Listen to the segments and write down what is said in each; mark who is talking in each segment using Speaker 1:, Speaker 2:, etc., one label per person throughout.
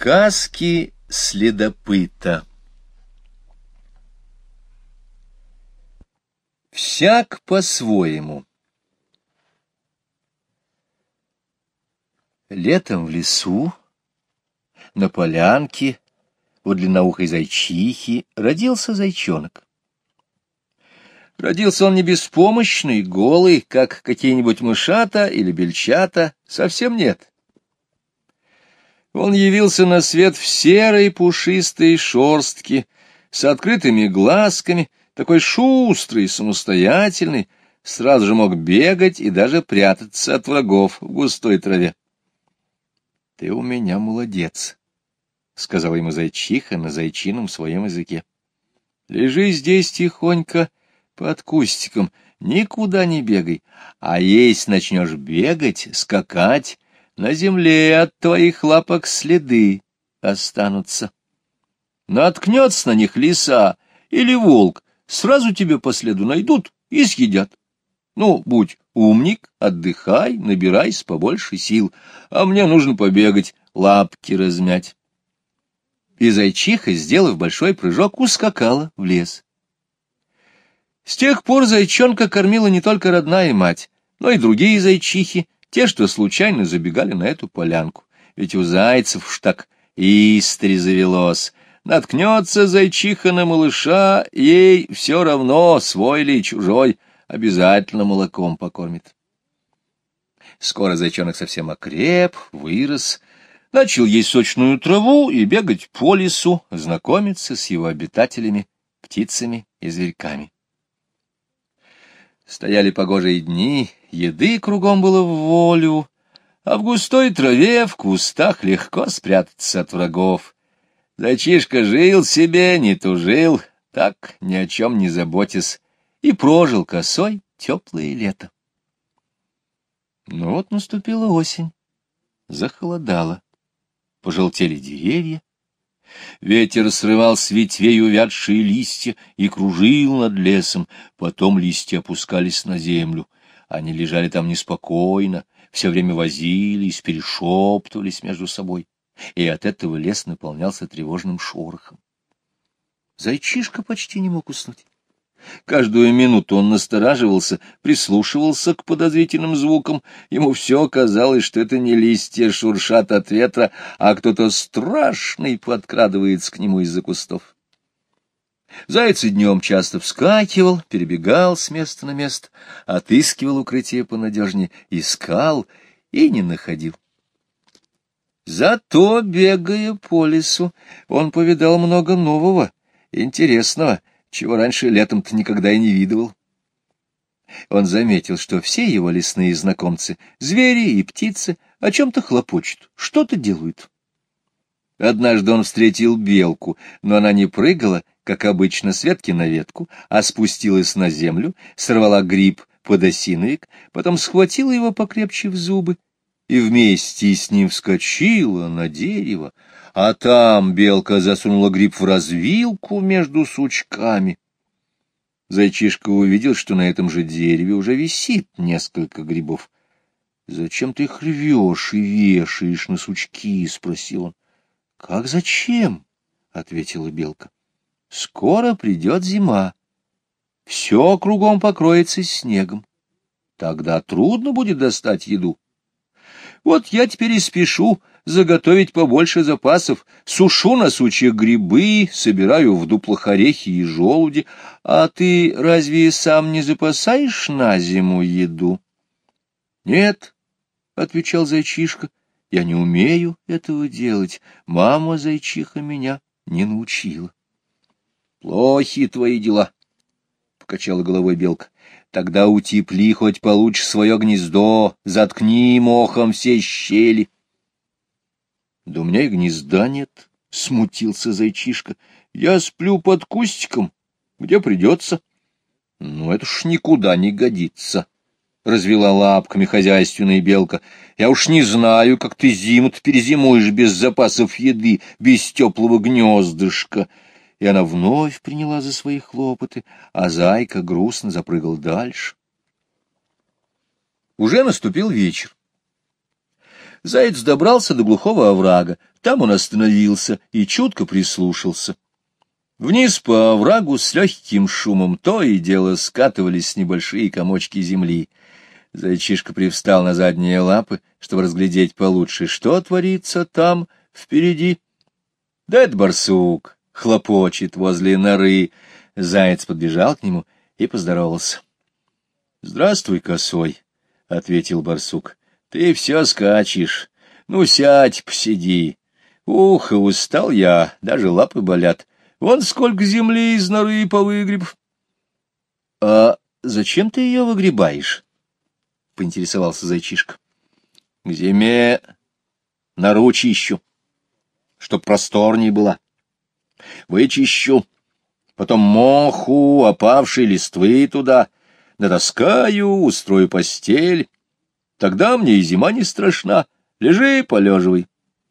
Speaker 1: Сказки следопыта. Всяк по-своему. Летом в лесу, на полянке, у длинноухой зайчихи, родился зайчонок. Родился он не беспомощный, голый, как какие-нибудь мышата или бельчата, совсем нет. Он явился на свет в серой пушистой шерстке, с открытыми глазками, такой шустрый, самостоятельный, сразу же мог бегать и даже прятаться от врагов в густой траве. — Ты у меня молодец, — сказала ему зайчиха на зайчином своем языке. — Лежи здесь тихонько под кустиком, никуда не бегай, а если начнешь бегать, скакать, на земле от твоих лапок следы останутся. Наткнется на них лиса или волк, сразу тебя по следу найдут и съедят. Ну, будь умник, отдыхай, набирайся побольше сил, а мне нужно побегать, лапки размять. И зайчиха, сделав большой прыжок, ускакала в лес. С тех пор зайчонка кормила не только родная мать, но и другие зайчихи, те, что случайно забегали на эту полянку. Ведь у зайцев уж так истори завелось. Наткнется зайчиха на малыша, ей все равно, свой ли чужой, обязательно молоком покормит. Скоро зайчонок совсем окреп, вырос, начал есть сочную траву и бегать по лесу, знакомиться с его обитателями, птицами и зверьками. Стояли погожие дни, еды кругом было в волю, а в густой траве, в кустах легко спрятаться от врагов. Зайчишка жил себе, не тужил, так ни о чем не заботясь, и прожил косой теплое лето. Но вот наступила осень, захолодало, пожелтели деревья, ветер срывал с ветвей увядшие листья и кружил над лесом, потом листья опускались на землю. Они лежали там неспокойно, все время возились, перешептывались между собой, и от этого лес наполнялся тревожным шорохом. Зайчишка почти не мог уснуть. Каждую минуту он настораживался, прислушивался к подозрительным звукам. Ему все казалось, что это не листья шуршат от ветра, а кто-то страшный подкрадывается к нему из-за кустов. Заяц и днем часто вскакивал, перебегал с места на место, отыскивал укрытие понадежнее, искал и не находил. Зато, бегая по лесу, он повидал много нового, интересного, чего раньше летом-то никогда и не видывал. Он заметил, что все его лесные знакомцы, звери и птицы, о чем-то хлопочут, что-то делают. Однажды он встретил белку, но она не прыгала, как обычно, с ветки на ветку, а спустилась на землю, сорвала гриб подосиновик, потом схватила его покрепче в зубы и вместе с ним вскочила на дерево, а там белка засунула гриб в развилку между сучками. Зайчишка увидел, что на этом же дереве уже висит несколько грибов. — Зачем ты их рвешь и вешаешь на сучки? — спросил он. — Как зачем? — ответила белка. — Скоро придет зима. Все кругом покроется снегом. Тогда трудно будет достать еду. Вот я теперь и спешу заготовить побольше запасов, сушу на сучьях грибы, собираю в дуплах орехи и желуди. А ты разве сам не запасаешь на зиму еду? — Нет, — отвечал зайчишка, — я не умею этого делать. Мама зайчиха меня не научила. — Плохи твои дела, — покачала головой белка. Тогда утепли хоть получше свое гнездо, заткни мохом все щели. — Да у меня и гнезда нет, — смутился зайчишка. — Я сплю под кустиком, где придется. — Ну, это уж никуда не годится, — развела лапками хозяйственная белка. — Я уж не знаю, как ты зиму-то перезимуешь без запасов еды, без теплого гнездышка. И она вновь приняла за свои хлопоты, а зайка грустно запрыгал дальше. Уже наступил вечер. Заяц добрался до глухого оврага. Там он остановился и чутко прислушался. Вниз по оврагу с легким шумом то и дело скатывались небольшие комочки земли. Зайчишка привстал на задние лапы, чтобы разглядеть получше, что творится там, впереди. Да это барсук хлопочет возле норы. Заяц подбежал к нему и поздоровался. — Здравствуй, косой, — ответил барсук. — Ты все скачешь. Ну, сядь, посиди. Ух, устал я, даже лапы болят. Вон сколько земли из норы повыгреб. — А зачем ты ее выгребаешь? — поинтересовался зайчишка. — К зиме нору чищу, чтоб просторней была. Вычищу, потом моху, опавшей листвы туда, натаскаю, устрою постель. Тогда мне и зима не страшна. Лежи, полеживай.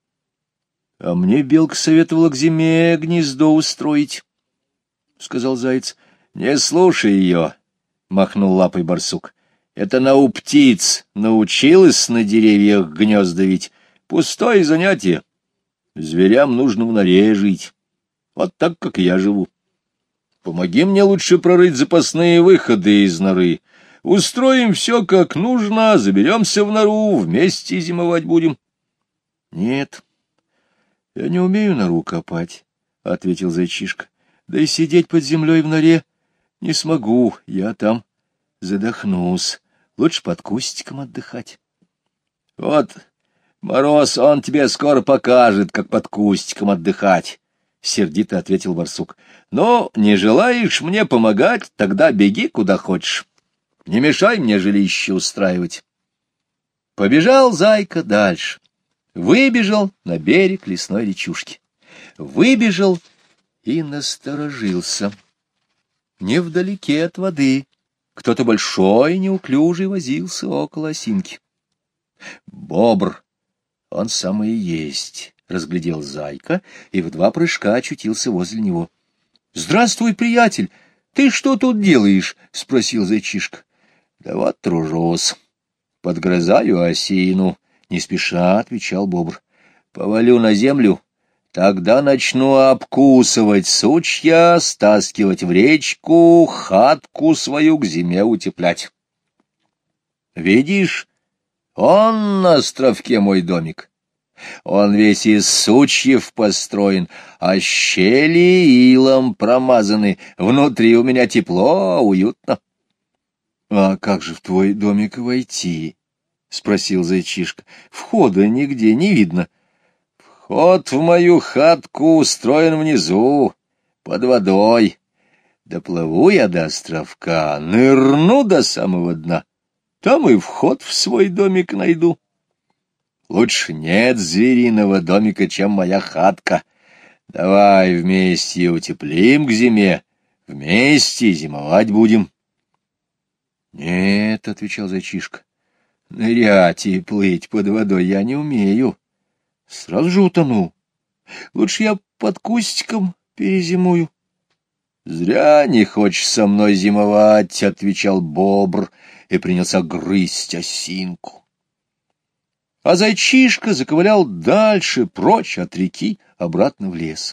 Speaker 1: — А мне белка советовала к зиме гнездо устроить, — сказал заяц. — Не слушай ее, — махнул лапой барсук. — Это она у птиц научилась на деревьях гнезда вить. Пустое занятие. Зверям нужно в норе жить. Вот так, как я живу. Помоги мне лучше прорыть запасные выходы из норы. Устроим все как нужно, заберемся в нору, вместе зимовать будем. — Нет. — Я не умею нору копать, — ответил зайчишка. — Да и сидеть под землей в норе не смогу, я там задохнусь. Лучше под кустиком отдыхать. — Вот Мороз, он тебе скоро покажет, как под кустиком отдыхать, — сердито ответил барсук. — Ну, не желаешь мне помогать, тогда беги куда хочешь. Не мешай мне жилище устраивать. Побежал зайка дальше. Выбежал на берег лесной речушки. Выбежал и насторожился. Невдалеке от воды кто-то большой и неуклюжий возился около осинки. Бобр, он самый и есть, разглядел зайка и в два прыжка очутился возле него. — Здравствуй, приятель! Ты что тут делаешь? — спросил зайчишка. — Да вот тружусь. Подгрызаю осину, — не спеша отвечал бобр. — Повалю на землю, тогда начну обкусывать сучья, стаскивать в речку, хатку свою к зиме утеплять. Видишь, он на островке мой домик. Он весь из сучьев построен, а щели илом промазаны. Внутри у меня тепло, уютно. — А как же в твой домик войти? — спросил зайчишка. — Входа нигде не видно. — Вход в мою хатку устроен внизу, под водой. Доплыву я до островка, нырну до самого дна. Там и вход в свой домик найду. Лучше нет звериного домика, чем моя хатка. Давай вместе утеплим к зиме, вместе зимовать будем. — Нет, — отвечал зайчишка, — нырять и плыть под водой я не умею. Сразу же утону. Лучше я под кустиком перезимую. — Зря не хочешь со мной зимовать, — отвечал бобр и принялся грызть осинку. А зайчишка заковылял дальше, прочь от реки, обратно в лес.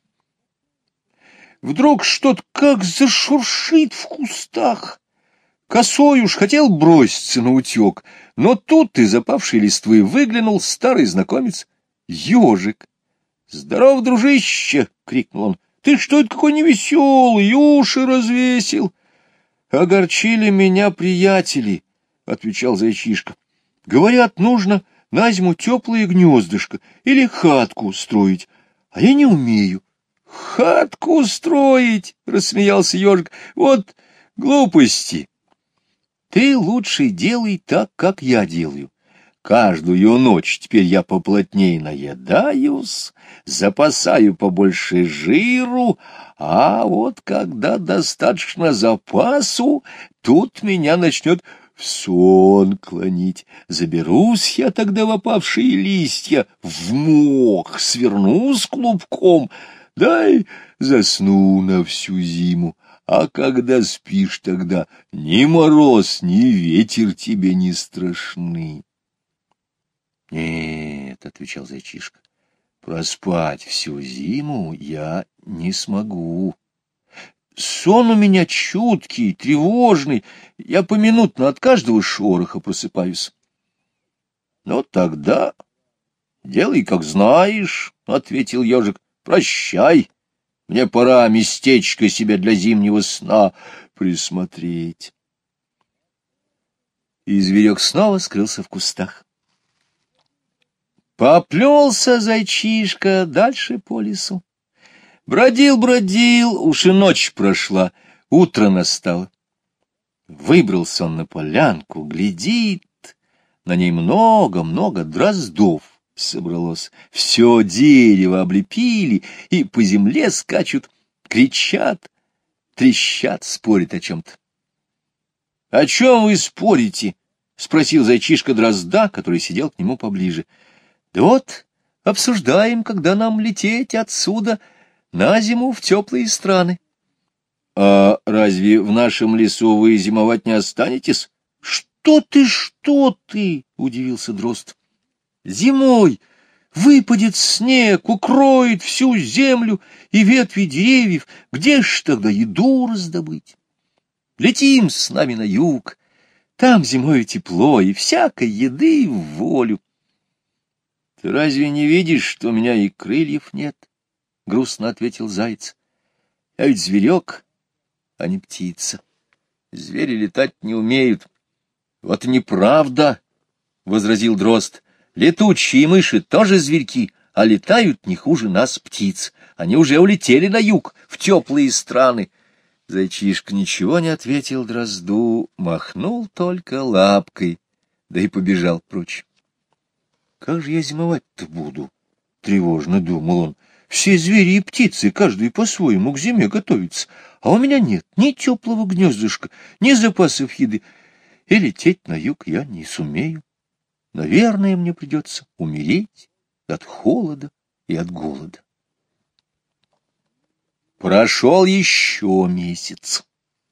Speaker 1: Вдруг что-то как зашуршит в кустах. Косой уж хотел броситься на утек, но тут из опавшей листвы выглянул старый знакомец — ежик. — Здоров, дружище! — крикнул он. — Ты что это какой невеселый, уши развесил? — Огорчили меня приятели, — отвечал зайчишка. — Говорят, нужно на зиму теплое гнездышко или хатку строить, а я не умею. — Хатку строить? — рассмеялся ежик. — Вот глупости! Ты лучше делай так, как я делаю. Каждую ночь теперь я поплотнее наедаюсь, запасаю побольше жиру, а вот когда достаточно запасу, тут меня начнет в сон клонить. Заберусь я тогда в опавшие листья, в мох, свернусь клубком, да и засну на всю зиму. А когда спишь, тогда ни мороз, ни ветер тебе не страшны. — Нет, — отвечал зайчишка, — проспать всю зиму я не смогу. Сон у меня чуткий, тревожный, я поминутно от каждого шороха просыпаюсь. — Ну, тогда делай, как знаешь, — ответил ежик. — Прощай, мне пора местечко себе для зимнего сна присмотреть. И зверек снова скрылся в кустах. Поплелся зайчишка дальше по лесу. Бродил, уж и ночь прошла, утро настало. Выбрался он на полянку, глядит, на ней много-много дроздов собралось. Все дерево облепили и по земле скачут, кричат, трещат, спорят о чем-то. — О чем вы спорите? — спросил зайчишка дрозда, который сидел к нему поближе. — Да вот обсуждаем, когда нам лететь отсюда на зиму в теплые страны. — А разве в нашем лесу вы зимовать не останетесь? — Что ты? — удивился дрозд. — Зимой выпадет снег, укроет всю землю и ветви деревьев. Где ж тогда еду раздобыть? Летим с нами на юг. Там зимой тепло и всякой еды в волю. — Ты разве не видишь, что у меня и крыльев нет? — грустно ответил заяц. — Я ведь зверек, а не птица. Звери летать не умеют. — Вот и неправда, — возразил дрозд. — Летучие мыши тоже зверьки, а летают не хуже нас, птиц. Они уже улетели на юг, в теплые страны. Зайчишка ничего не ответил дрозду, махнул только лапкой, да и побежал прочь. — Как же я зимовать-то буду? — тревожно думал он. — Все звери и птицы, каждый по-своему к зиме готовится, а у меня нет ни теплого гнездышка, ни запасов еды, и лететь на юг я не сумею. Наверное, мне придется умереть от холода и от голода. Прошел еще месяц.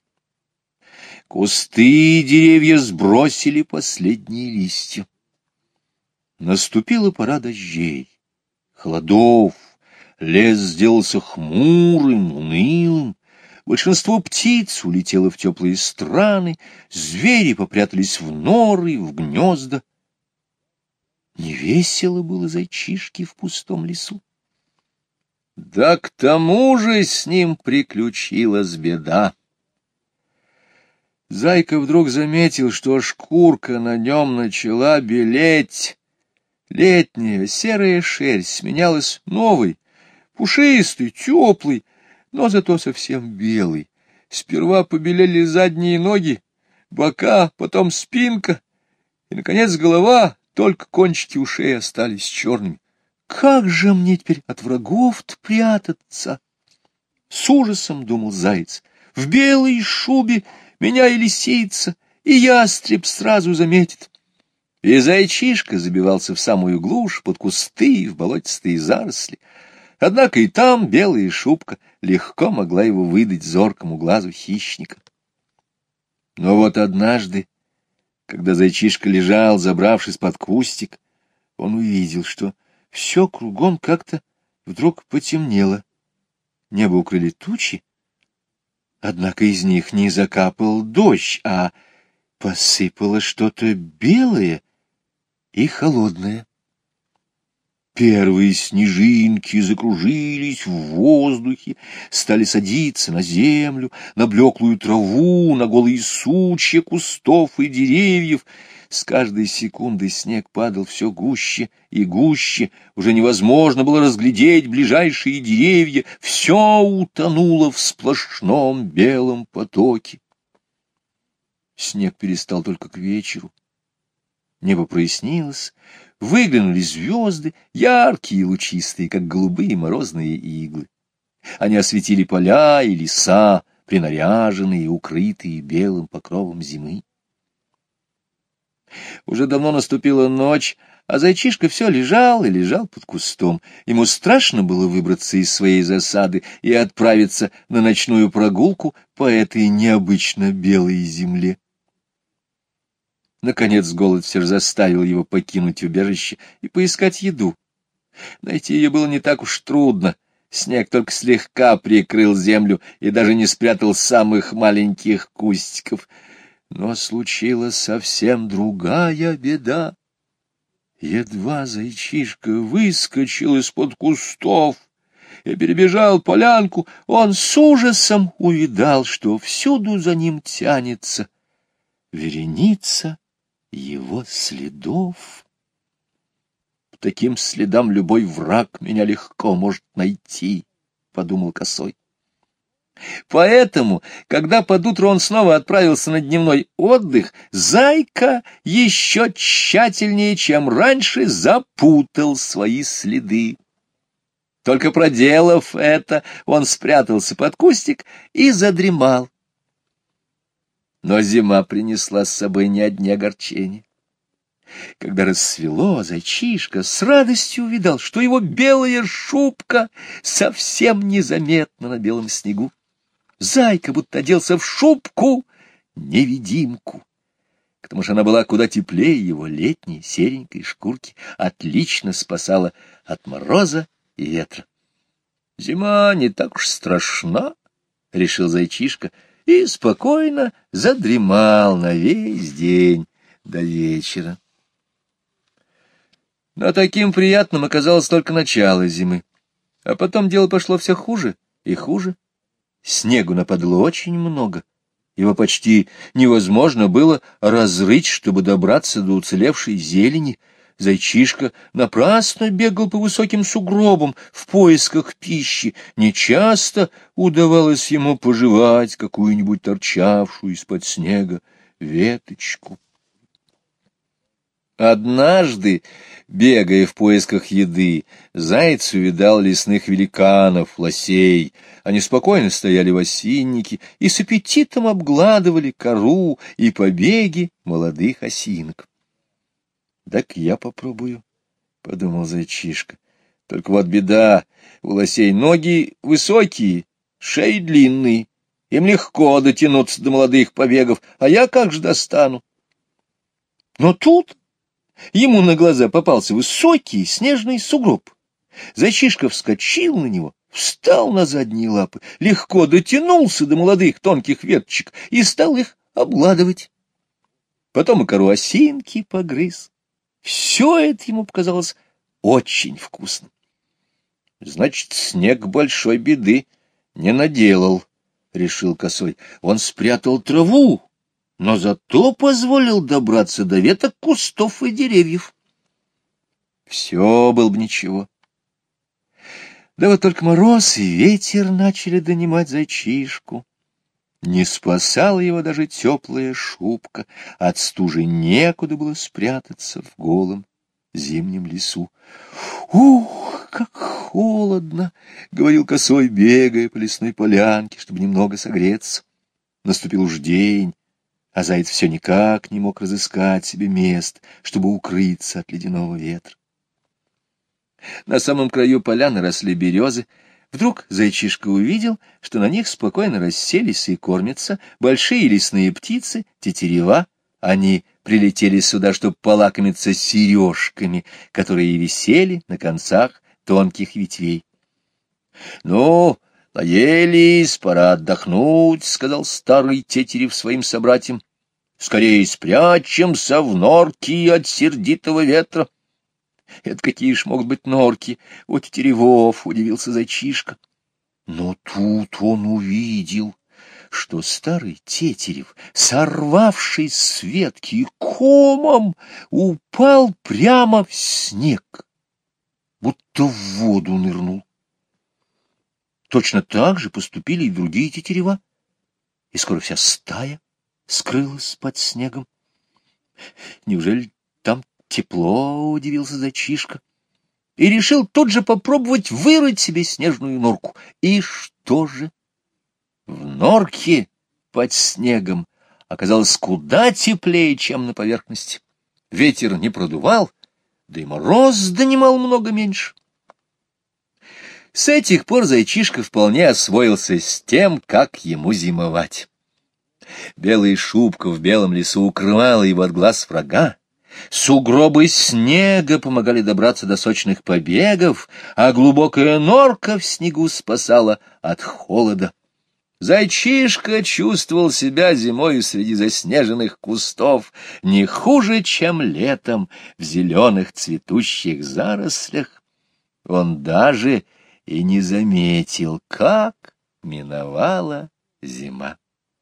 Speaker 1: Кусты и деревья сбросили последние листья. Наступила пора дождей, холодов, лес сделался хмурым, унылым. Большинство птиц улетело в теплые страны, звери попрятались в норы, в гнезда. Невесело было зайчишке в пустом лесу. Да к тому же с ним приключилась беда. Зайка вдруг заметил, что шкурка на нем начала белеть. Летняя серая шерсть сменялась новой, пушистой, теплой, но зато совсем белой. Сперва побелели задние ноги, бока, потом спинка, и, наконец, голова, только кончики ушей остались черными. Как же мне теперь от врагов-то прятаться? С ужасом думал заяц. В белой шубе меня и лисица, и ястреб сразу заметит. И зайчишка забивался в самую глушь, под кусты, в болотистые заросли. Однако и там белая шубка легко могла его выдать зоркому глазу хищника. Но вот однажды, когда зайчишка лежал, забравшись под кустик, он увидел, что все кругом как-то вдруг потемнело. Небо укрыли тучи, однако из них не закапал дождь, а посыпало что-то белое и холодное. Первые снежинки закружились в воздухе, стали садиться на землю, на блеклую траву, на голые сучья кустов и деревьев. С каждой секундой снег падал все гуще и гуще, уже невозможно было разглядеть ближайшие деревья, все утонуло в сплошном белом потоке. Снег перестал только к вечеру. Небо прояснилось, выглянули звезды, яркие и лучистые, как голубые морозные иглы. Они осветили поля и леса, принаряженные и укрытые белым покровом зимы. Уже давно наступила ночь, а зайчишка все лежал и лежал под кустом. Ему страшно было выбраться из своей засады и отправиться на ночную прогулку по этой необычно белой земле. Наконец голод все же заставил его покинуть убежище и поискать еду. Найти ее было не так уж трудно. Снег только слегка прикрыл землю и даже не спрятал самых маленьких кустиков. Но случилась совсем другая беда. Едва зайчишка выскочил из-под кустов и перебежал полянку, он с ужасом увидал, что всюду за ним тянется вереница его следов. По таким следам любой враг меня легко может найти, — подумал Косой. Поэтому, когда под утро он снова отправился на дневной отдых, Зайка еще тщательнее, чем раньше, запутал свои следы. Только проделав это, он спрятался под кустик и задремал. Но зима принесла с собой не одни огорчения. Когда рассвело, зайчишка с радостью увидал, что его белая шубка совсем незаметна на белом снегу. Зайка будто оделся в шубку-невидимку. К тому же она была куда теплее его летней серенькой шкурки, отлично спасала от мороза и ветра. «Зима не так уж страшна», — решил зайчишка, и спокойно задремал на весь день до вечера. Но таким приятным оказалось только начало зимы, а потом дело пошло все хуже и хуже. Снегу нападало очень много, его почти невозможно было разрыть, чтобы добраться до уцелевшей зелени. Зайчишка напрасно бегал по высоким сугробам в поисках пищи. Нечасто удавалось ему пожевать какую-нибудь торчавшую из-под снега веточку. Однажды, бегая в поисках еды, заяц увидал лесных великанов, лосей. Они спокойно стояли в осиннике и с аппетитом обгладывали кору и побеги молодых осинок. «Так я попробую», — подумал зайчишка. «Только вот беда, у лосей ноги высокие, шеи длинные, им легко дотянуться до молодых побегов, а я как же достану?» Но тут ему на глаза попался высокий снежный сугроб. Зайчишка вскочил на него, встал на задние лапы, легко дотянулся до молодых тонких веточек и стал их обгладывать. Потом и кору осинки погрыз. Все это ему показалось очень вкусным. «Значит, снег большой беды не наделал», — решил Косой. Он спрятал траву, но зато позволил добраться до веток кустов и деревьев. Все было бы ничего. Да вот только мороз и ветер начали донимать зайчишку. Не спасала его даже теплая шубка, от стужи некуда было спрятаться в голом зимнем лесу. «Ух, как холодно!» — говорил Косой, бегая по лесной полянке, чтобы немного согреться. Наступил уж день, а заяц все никак не мог разыскать себе мест, чтобы укрыться от ледяного ветра. На самом краю поляны росли березы. Вдруг зайчишка увидел, что на них спокойно расселись и кормятся большие лесные птицы, тетерева. Они прилетели сюда, чтобы полакомиться сережками, которые висели на концах тонких ветвей. — Ну, наелись, пора отдохнуть, — сказал старый тетерев своим собратьям. — Скорее спрячемся в норки от сердитого ветра. — Это какие ж могут быть норки у тетеревов, — удивился зайчишка. Но тут он увидел, что старый тетерев, сорвавшись с ветки комом, упал прямо в снег, будто в воду нырнул. Точно так же поступили и другие тетерева, и скоро вся стая скрылась под снегом. Неужели там тепло, — удивился зайчишка, и решил тут же попробовать вырыть себе снежную норку. И что же? В норке под снегом оказалось куда теплее, чем на поверхности. Ветер не продувал, да и мороз донимал много меньше. С этих пор зайчишка вполне освоился с тем, как ему зимовать. Белая шубка в белом лесу укрывала его от глаз врага. Сугробы снега помогали добраться до сочных побегов, а глубокая норка в снегу спасала от холода. Зайчишка чувствовал себя зимою среди заснеженных кустов не хуже, чем летом в зеленых цветущих зарослях. Он даже и не заметил, как миновала зима.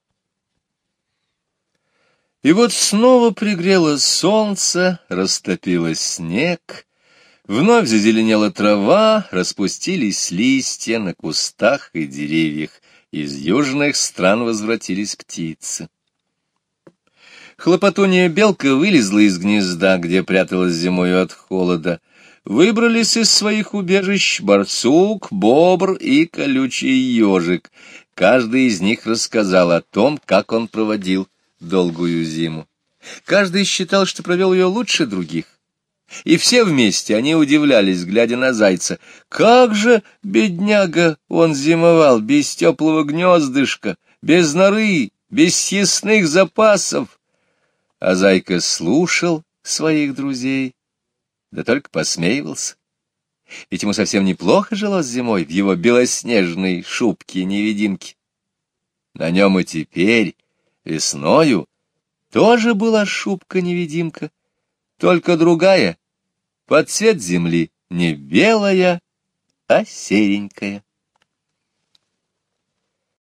Speaker 1: И вот снова пригрело солнце, растопило снег, вновь зазеленела трава, распустились листья на кустах и деревьях, из южных стран возвратились птицы. Хлопотунья белка вылезла из гнезда, где пряталась зимою от холода. Выбрались из своих убежищ барсук, бобр и колючий ежик. Каждый из них рассказал о том, как он проводил долгую зиму. Каждый считал, что провел ее лучше других. И все вместе они удивлялись, глядя на зайца. Как же, бедняга, он зимовал без теплого гнездышка, без норы, без съестных запасов. А зайка слушал своих друзей, да только посмеивался. Ведь ему совсем неплохо жилось зимой в его белоснежной шубке-невидимке. На нем и теперь, весною, тоже была шубка-невидимка, только другая, под цвет земли, не белая, а серенькая.